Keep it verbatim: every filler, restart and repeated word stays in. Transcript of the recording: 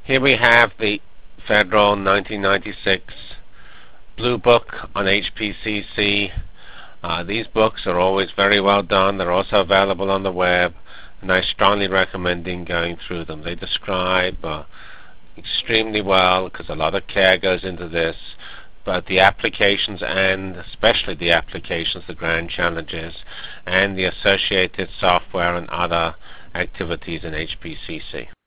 Here we have the Federal nineteen ninety-six Blue Book on H P C C. Uh, these books are always very well done. They're also available on the web, and I strongly recommend going through them. They describe uh, extremely well, because a lot of care goes into this, but the applications, and especially the applications, the grand challenges, and the associated software and other activities in H P C C.